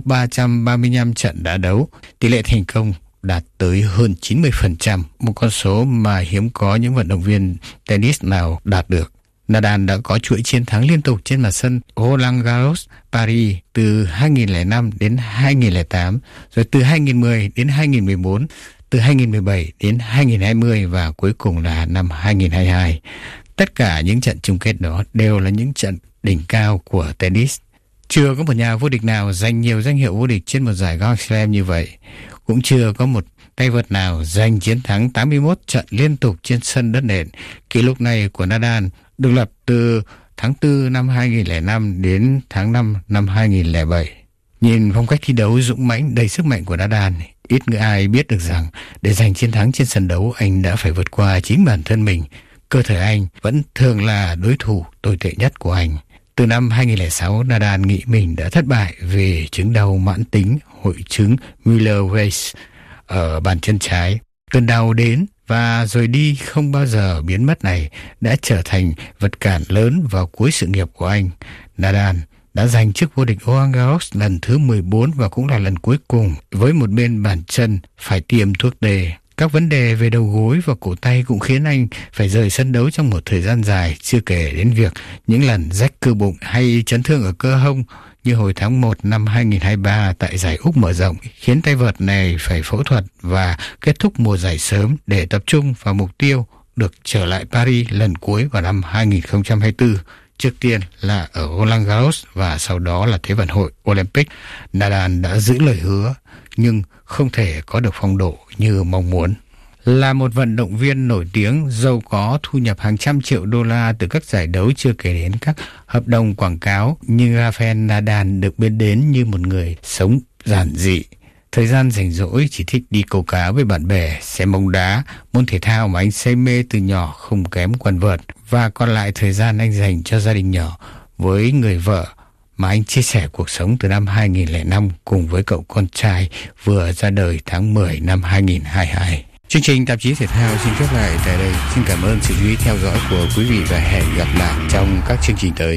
335 trận đã đấu. Tỷ lệ thành công đạt tới hơn 90%, một con số mà hiếm có những vận động viên tennis nào đạt được. Nadal đã có chuỗi chiến thắng liên tục trên mặt sân Roland Garros, Paris từ 2005 đến 2008, rồi từ 2010 đến 2014, từ 2017 đến 2020 và cuối cùng là năm 2022. Tất cả những trận chung kết đó đều là những trận đỉnh cao của tennis. Chưa có một nhà vô địch nào giành nhiều danh hiệu vô địch trên một giải Grand Slam như vậy. Cũng chưa có một tay vợt nào giành chiến thắng 81 trận liên tục trên sân đất nện. Kỷ lục này của Nadal được lập từ tháng 4 năm 2005 đến tháng 5 năm 2007. Nhìn phong cách thi đấu dũng mãnh đầy sức mạnh của Nadal, ít người ai biết được rằng để giành chiến thắng trên sân đấu, anh đã phải vượt qua chính bản thân mình. Cơ thể anh vẫn thường là đối thủ tồi tệ nhất của anh. Từ năm 2006, Nadal nghĩ mình đã thất bại vì chứng đau mãn tính, hội chứng Müller-Weiss ở bàn chân trái. Cơn đau đến và rồi đi không bao giờ biến mất này đã trở thành vật cản lớn vào cuối sự nghiệp của anh. Nadal đã giành chức vô địch Roland Garros lần thứ 14 và cũng là lần cuối cùng với một bên bàn chân phải tiêm thuốc tê. Các vấn đề về đầu gối và cổ tay cũng khiến anh phải rời sân đấu trong một thời gian dài, chưa kể đến việc những lần rách cơ bụng hay chấn thương ở cơ hông như hồi tháng 1 năm 2023 tại giải Úc mở rộng, khiến tay vợt này phải phẫu thuật và kết thúc mùa giải sớm để tập trung vào mục tiêu được trở lại Paris lần cuối vào năm 2024. Trước tiên là ở Roland Garros và sau đó là Thế vận hội Olympic. Nadal đã giữ lời hứa nhưng không thể có được phong độ như mong muốn. Là một vận động viên nổi tiếng, giàu có, thu nhập hàng trăm triệu đô la từ các giải đấu, chưa kể đến các hợp đồng quảng cáo, nhưng Rafael Nadal được biết đến như một người sống giản dị. Thời gian rảnh rỗi chỉ thích đi câu cá với bạn bè, xem bóng đá, môn thể thao mà anh say mê từ nhỏ không kém quần vợt, và còn lại thời gian anh dành cho gia đình nhỏ với người vợ mà anh chia sẻ cuộc sống từ năm 2005 cùng với cậu con trai vừa ra đời tháng 10 năm 2022. Chương trình Tạp chí Thể thao xin khép lại tại đây. Xin cảm ơn sự chú ý theo dõi của quý vị và hẹn gặp lại trong các chương trình tới.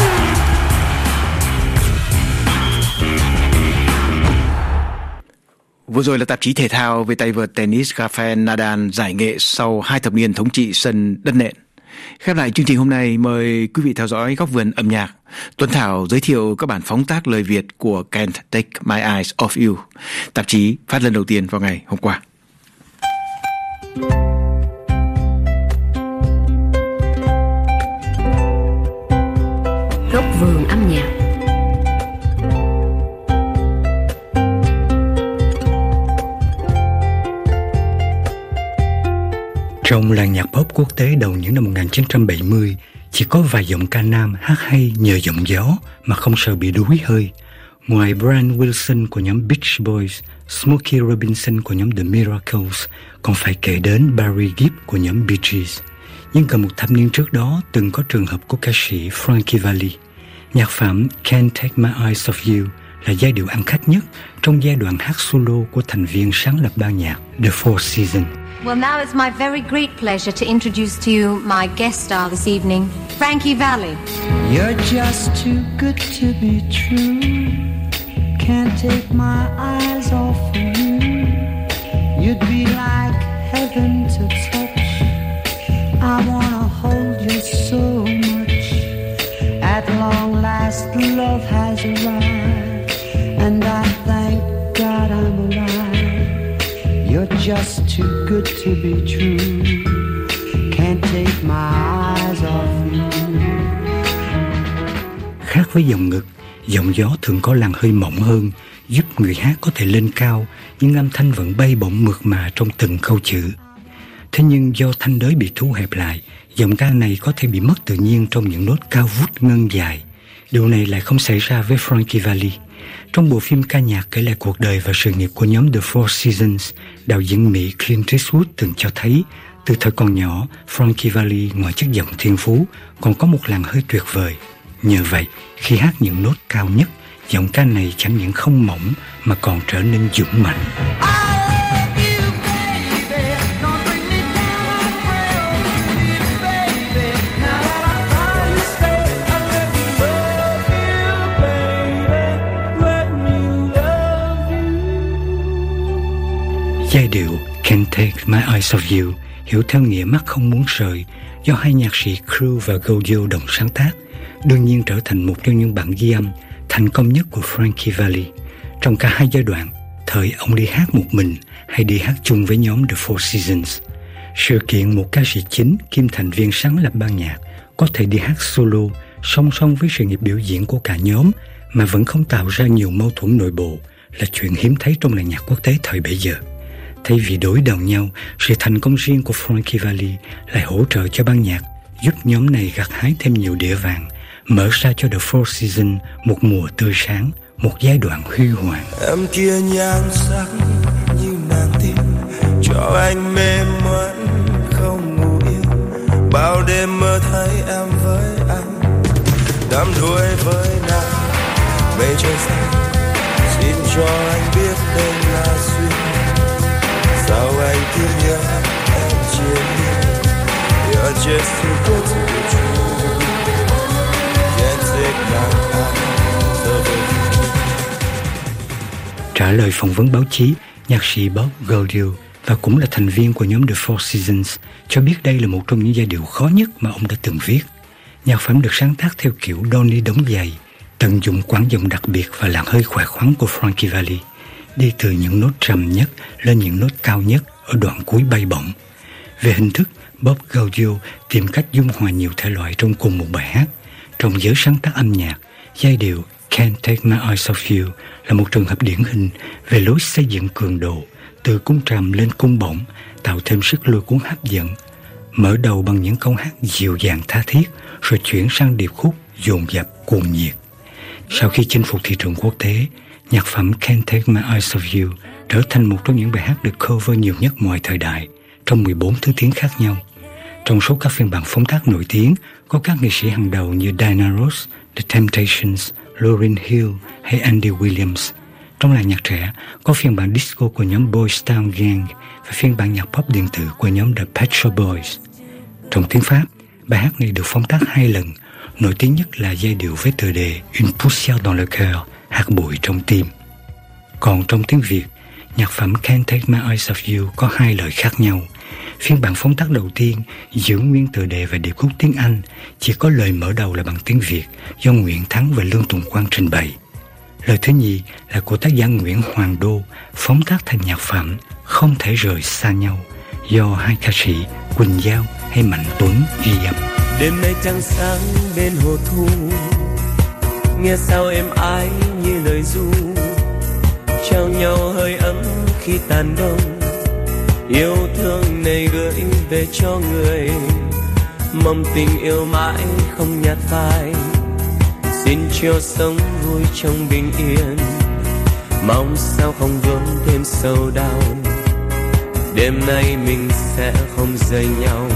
Vừa rồi là tạp chí thể thao về tay vợt tennis Rafael Nadal giải nghệ sau 2 thập niên thống trị sân đất nện. Khép lại chương trình hôm nay, mời quý vị theo dõi Góc vườn âm nhạc. Tuấn Thảo giới thiệu các bản phóng tác lời Việt của Can't Take My Eyes Off You, tạp chí phát lần đầu tiên vào ngày hôm qua. Góc vườn âm nhạc. Trong làng nhạc pop quốc tế đầu những năm 1970, chỉ có vài giọng ca nam hát hay nhờ giọng gió mà không sợ bị đuối hơi. Ngoài Brian Wilson của nhóm Beach Boys, Smokey Robinson của nhóm The Miracles, còn phải kể đến Barry Gibb của nhóm Bee Gees. Nhưng gần một thập niên trước đó, từng có trường hợp của ca sĩ Frankie Valli. Nhạc phẩm Can't Take My Eyes Off You là giai điệu ăn khách nhất trong giai đoạn hát solo của thành viên sáng lập ban nhạc The Four Seasons. Well, now it's my very great pleasure to introduce to you my guest star this evening, Frankie Valli. You're just too good to be true. Can't take my eyes off of you. You'd be like heaven to touch. I wanna hold you so much. At long last, love has arrived, and I thank God I'm alive. You're just too good to be true. Can't take my eyes off you. Khác với dòng ngực, giọng gió thường có làn hơi mỏng hơn, giúp người hát có thể lên cao, nhưng âm thanh vẫn bay bổng mượt mà trong từng câu chữ. Thế nhưng do thanh đới bị thu hẹp lại, giọng ca này có thể bị mất tự nhiên trong những nốt cao vút ngân dài. Điều này lại không xảy ra với Frankie Valli. Trong bộ phim ca nhạc kể lại cuộc đời và sự nghiệp của nhóm The Four Seasons, đạo diễn Mỹ Clint Eastwood từng cho thấy, từ thời còn nhỏ, Frankie Valli ngoài chất giọng thiên phú còn có một làn hơi tuyệt vời. Nhờ vậy, khi hát những nốt cao nhất, giọng ca này chẳng những không mỏng mà còn trở nên dũng mạnh. Giai điệu Can't Take My Eyes Off You hiểu theo nghĩa mắt không muốn rời, do hai nhạc sĩ Crew và Gaudio đồng sáng tác, đương nhiên trở thành một trong những bản ghi âm thành công nhất của Frankie Valli. Trong cả hai giai đoạn, thời ông đi hát một mình hay đi hát chung với nhóm The Four Seasons. Sự kiện một ca sĩ chính kiêm thành viên sáng lập ban nhạc có thể đi hát solo song song với sự nghiệp biểu diễn của cả nhóm mà vẫn không tạo ra nhiều mâu thuẫn nội bộ là chuyện hiếm thấy trong làng nhạc quốc tế thời bấy giờ. Thay vì đối đầu nhau, sự thành công riêng của Frankie Valli lại hỗ trợ cho ban nhạc, giúp nhóm này gặt hái thêm nhiều đĩa vàng, mở ra cho The Four Seasons một mùa tươi sáng, một giai đoạn huy hoàng. Em kia nhan sắc như nàng tiên, cho anh mê mẩn không ngủ yên. Bao đêm mơ thấy em với anh, đắm đuối với nàng mây trời xanh. Xin cho anh biết đây là duyên. Sao anh cứ nhớ em chia ly? You're just too good to be true. Can't take my eyes off you. Trả lời phỏng vấn báo chí, nhạc sĩ Bob Gaudio và cũng là thành viên của nhóm The Four Seasons cho biết đây là một trong những giai điệu khó nhất mà ông đã từng viết. Nhạc phẩm được sáng tác theo kiểu Donny đóng giày, tận dụng quãng giọng đặc biệt và làn hơi khỏe khoắn của Frankie Valli, đi từ những nốt trầm nhất lên những nốt cao nhất ở đoạn cuối bay bổng. Về hình thức, Bob Gaudio tìm cách dung hòa nhiều thể loại trong cùng một bài hát. Trong giới sáng tác âm nhạc, giai điệu Can't Take My Eyes Off You là một trường hợp điển hình về lối xây dựng cường độ, từ cung trầm lên cung bổng, tạo thêm sức lôi cuốn hấp dẫn. Mở đầu bằng những câu hát dịu dàng tha thiết, rồi chuyển sang điệp khúc dồn dập cuồng nhiệt. Sau khi chinh phục thị trường quốc tế, nhạc phẩm Can't Take My Eyes Off You trở thành một trong những bài hát được cover nhiều nhất mọi thời đại, trong 14 thứ tiếng khác nhau. Trong số các phiên bản phóng tác nổi tiếng, có các nghệ sĩ hàng đầu như Diana Ross, The Temptations, Lauryn Hill hay Andy Williams. Trong làng nhạc trẻ, có phiên bản disco của nhóm Boys Town Gang và phiên bản nhạc pop điện tử của nhóm The Pet Shop Boys. Trong tiếng Pháp, bài hát này được phóng tác 2 lần, nổi tiếng nhất là giai điệu với tựa đề Une poussière dans le cœur, hạt bụi trong tim. Còn trong tiếng Việt, nhạc phẩm Can't Take My Eyes Off You có 2 lời khác nhau. Phiên bản phóng tác đầu tiên giữ nguyên tựa đề và điệp khúc tiếng Anh, chỉ có lời mở đầu là bằng tiếng Việt do Nguyễn Thắng và Lương Tùng Quang trình bày. Lời thứ nhì là của tác giả Nguyễn Hoàng Đô, phóng tác thành nhạc phẩm Không Thể Rời Xa Nhau do hai ca sĩ Quỳnh Giao hay Mạnh Tuấn ghi âm. Đêm nay trăng sáng bên hồ thu, nghe sao êm ái như lời ru, trao nhau hơi ấm khi tàn đông. Yêu thương này gửi về cho người, mong tình yêu mãi không nhạt phai. Xin cho sống vui trong bình yên, mong sao không vướng thêm sầu đau. Đêm nay mình sẽ không rời nhau.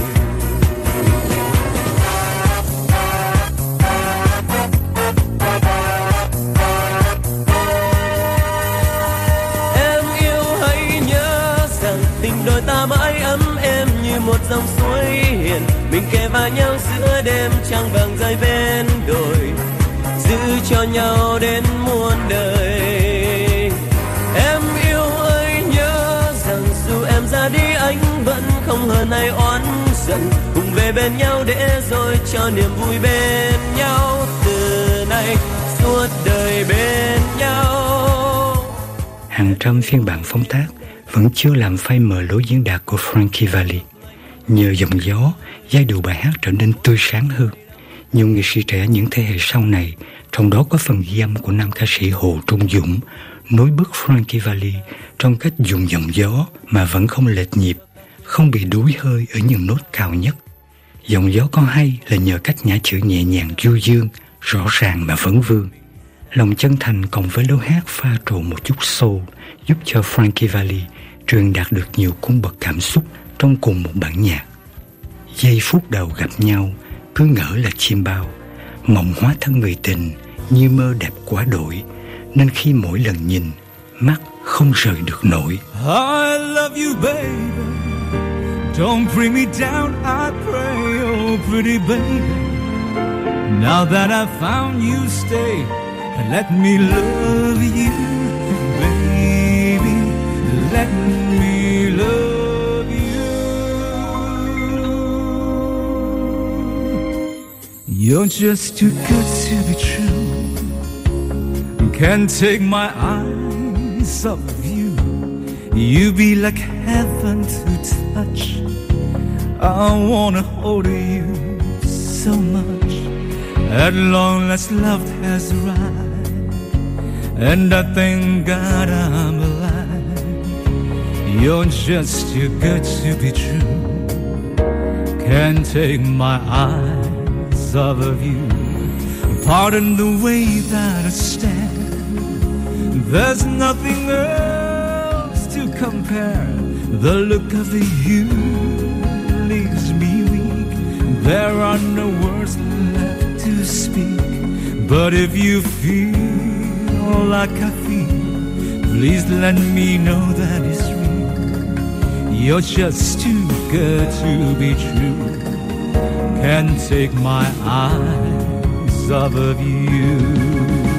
Em yêu hãy nhớ rằng tình đôi ta mãi ấm êm như một dòng suối hiền. Mình kề vai nhau giữa đêm trăng vàng rơi bên đồi, giữ cho nhau đến muôn đời. Em yêu ơi nhớ rằng dù em ra đi anh vẫn không hờn hay oán giận. Cùng về bên nhau để rồi cho niềm vui bên nhau, từ nay suốt đời bên nhau. Hàng trăm phiên bản phóng tác vẫn chưa làm phai mờ lối diễn đạt của Frankie Valli. Nhờ giọng gió, giai điệu bài hát trở nên tươi sáng hơn. Nhiều nghệ sĩ trẻ những thế hệ sau này, trong đó có phần ghi âm của nam ca sĩ Hồ Trung Dũng, nối bước Frankie Valli trong cách dùng giọng gió mà vẫn không lệch nhịp, không bị đuối hơi ở những nốt cao nhất. Giọng gió có hay là nhờ cách nhả chữ nhẹ nhàng du dương, rõ ràng mà vấn vương. Lòng chân thành cộng với lối hát pha trộn một chút soul giúp cho Frankie Valli truyền đạt được nhiều cung bậc cảm xúc trong cùng một bản nhạc. Giây phút đầu gặp nhau, cứ ngỡ là chim bao, mộng hóa thân người tình, như mơ đẹp quá đổi, nên khi mỗi lần nhìn, mắt không rời được nổi. I love you baby, don't bring me down, I pray, oh pretty baby. Now that I found you, stay and let me love you, baby, let me love you. You're just too good to be true, can't take my eyes off of you. You be like heaven to touch, I wanna hold you so much. At long last love has arrived, and I thank God I'm alive. You're just too good to be true, can't take my eyes off of you. Pardon the way that I stand, there's nothing else to compare. The look of you leaves me weak, there are no words left to speak. But if you feel like I feel, please let me know that it's real. You're just too good to be true, can't take my eyes off of you.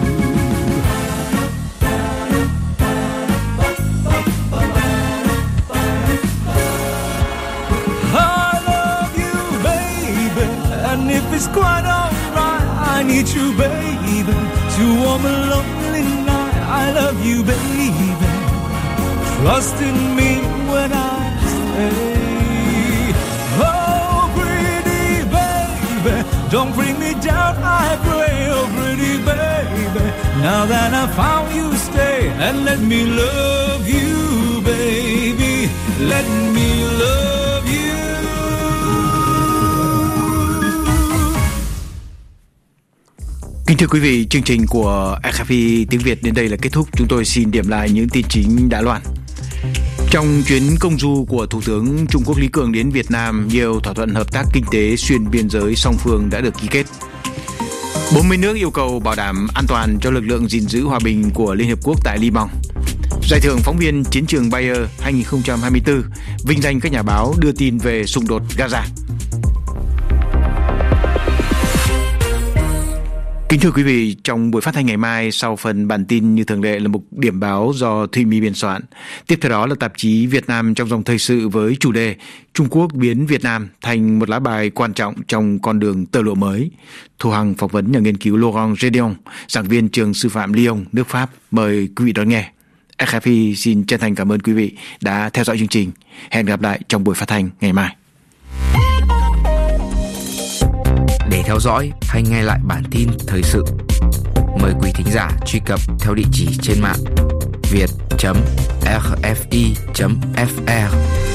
It's quite alright, I need you baby, to warm a lonely night. I love you baby, trust in me when I say, oh pretty baby, don't bring me down, I pray. Oh pretty baby, now that I found you, stay and let me love you baby, let me love you. Kính thưa quý vị, chương trình của RFI tiếng Việt đến đây là kết thúc. Chúng tôi xin điểm lại những tin chính đã loan. Trong chuyến công du của Thủ tướng Trung Quốc Lý Cường đến Việt Nam, nhiều thỏa thuận hợp tác kinh tế xuyên biên giới song phương đã được ký kết. 40 nước yêu cầu bảo đảm an toàn cho lực lượng gìn giữ hòa bình của Liên Hợp Quốc tại Liban. Giải thưởng phóng viên chiến trường Bayer 2024 vinh danh các nhà báo đưa tin về xung đột Gaza. Kính thưa quý vị, trong buổi phát thanh ngày mai, sau phần bản tin như thường lệ là mục điểm báo do Thùy My biên soạn. Tiếp theo đó là tạp chí Việt Nam trong dòng thời sự với chủ đề Trung Quốc biến Việt Nam thành một lá bài quan trọng trong con đường tơ lụa mới. Thu Hằng phỏng vấn nhà nghiên cứu Laurent Gédéon, giảng viên trường sư phạm Lyon, nước Pháp. Mời quý vị đón nghe. RFI xin chân thành cảm ơn quý vị đã theo dõi chương trình. Hẹn gặp lại trong buổi phát thanh ngày mai. Để theo dõi hay nghe lại bản tin thời sự, mời quý thính giả truy cập theo địa chỉ trên mạng việt.rfi.fr.